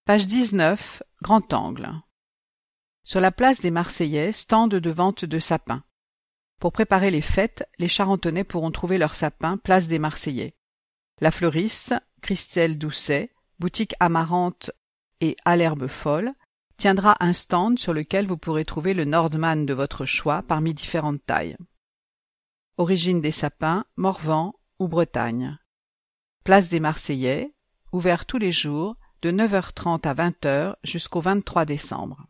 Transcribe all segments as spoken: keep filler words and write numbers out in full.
Page dix-neuf, grand angle. Sur la place des Marseillais, stand de vente de sapins. Pour préparer les fêtes, les Charentonais pourront trouver leurs sapins place des Marseillais. La fleuriste, Christelle Doucet, boutique Amarante et à l'herbe folle, tiendra un stand sur lequel vous pourrez trouver le Nordman de votre choix parmi différentes tailles. Origine des sapins, Morvan ou Bretagne. Place des Marseillais, ouvert tous les jours, de neuf heures trente à vingt heures jusqu'au vingt-trois décembre.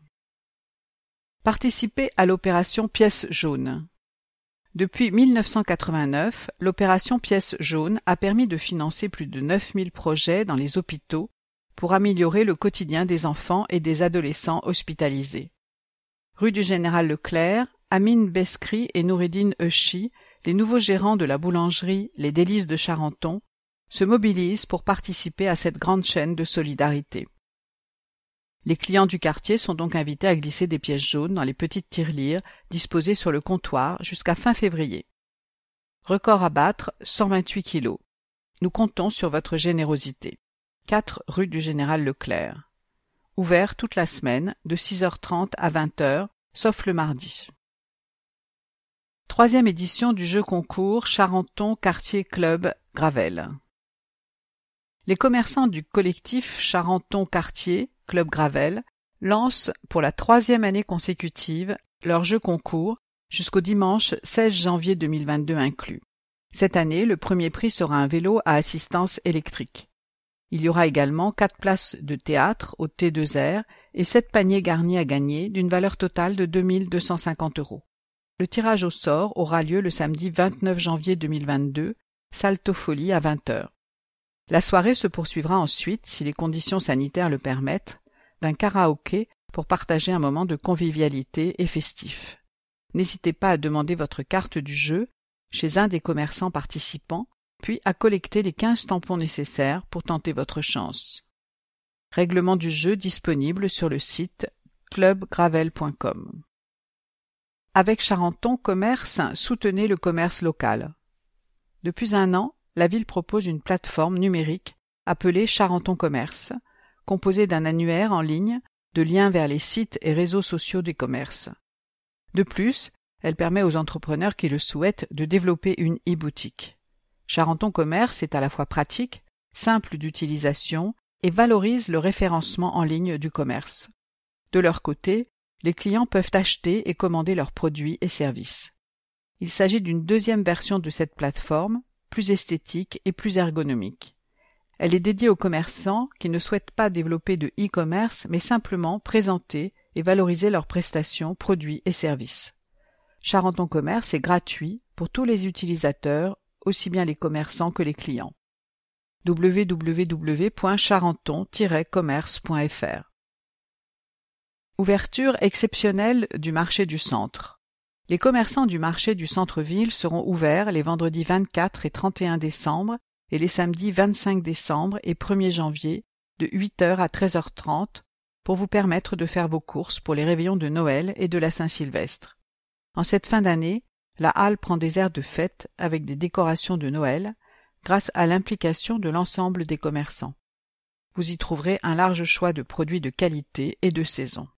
Participez à l'opération Pièce jaune. Depuis mille neuf cent quatre-vingt-neuf, l'opération Pièce jaune a permis de financer plus de neuf mille projets dans les hôpitaux pour améliorer le quotidien des enfants et des adolescents hospitalisés. Rue du Général Leclerc, Amine Beskri et Noureddine Euchi, les nouveaux gérants de la boulangerie Les Délices de Charenton, se mobilisent pour participer à cette grande chaîne de solidarité. Les clients du quartier sont donc invités à glisser des pièces jaunes dans les petites tirelires disposées sur le comptoir jusqu'à fin février. Record à battre, cent vingt-huit kilos. Nous comptons sur votre générosité. quatre rue du Général Leclerc. Ouvert toute la semaine, de six heures trente à vingt heures, sauf le mardi. Troisième édition du jeu concours Charenton Quartier Club Gravel. Les commerçants du collectif Charenton Quartier Club Gravel lancent pour la troisième année consécutive leur jeu concours jusqu'au dimanche seize janvier deux mille vingt-deux inclus. Cette année, le premier prix sera un vélo à assistance électrique. Il y aura également quatre places de théâtre au T deux R et sept paniers garnis à gagner d'une valeur totale de deux mille deux cent cinquante euros. Le tirage au sort aura lieu le samedi vingt-neuf janvier deux mille vingt-deux, Saltofolie à vingt heures. La soirée se poursuivra ensuite, si les conditions sanitaires le permettent, d'un karaoké pour partager un moment de convivialité et festif. N'hésitez pas à demander votre carte du jeu chez un des commerçants participants, puis à collecter les quinze tampons nécessaires pour tenter votre chance. Règlement du jeu disponible sur le site club gravel point com. Avec Charenton Commerce, soutenez le commerce local. Depuis un an, la ville propose une plateforme numérique appelée Charenton Commerce, composée d'un annuaire en ligne, de liens vers les sites et réseaux sociaux des commerces. De plus, elle permet aux entrepreneurs qui le souhaitent de développer une e-boutique. Charenton Commerce est à la fois pratique, simple d'utilisation et valorise le référencement en ligne du commerce. De leur côté, les clients peuvent acheter et commander leurs produits et services. Il s'agit d'une deuxième version de cette plateforme, plus esthétique et plus ergonomique. Elle est dédiée aux commerçants qui ne souhaitent pas développer de e-commerce mais simplement présenter et valoriser leurs prestations, produits et services. Charenton Commerce est gratuit pour tous les utilisateurs, aussi bien les commerçants que les clients. w w w point charenton tiret commerce point f r. Ouverture exceptionnelle du marché du centre. Les commerçants du marché du centre-ville seront ouverts les vendredis vingt-quatre et trente et un décembre et les samedis vingt-cinq décembre et premier janvier de huit heures à treize heures trente pour vous permettre de faire vos courses pour les réveillons de Noël et de la Saint-Sylvestre. En cette fin d'année, la halle prend des airs de fête avec des décorations de Noël grâce à l'implication de l'ensemble des commerçants. Vous y trouverez un large choix de produits de qualité et de saison.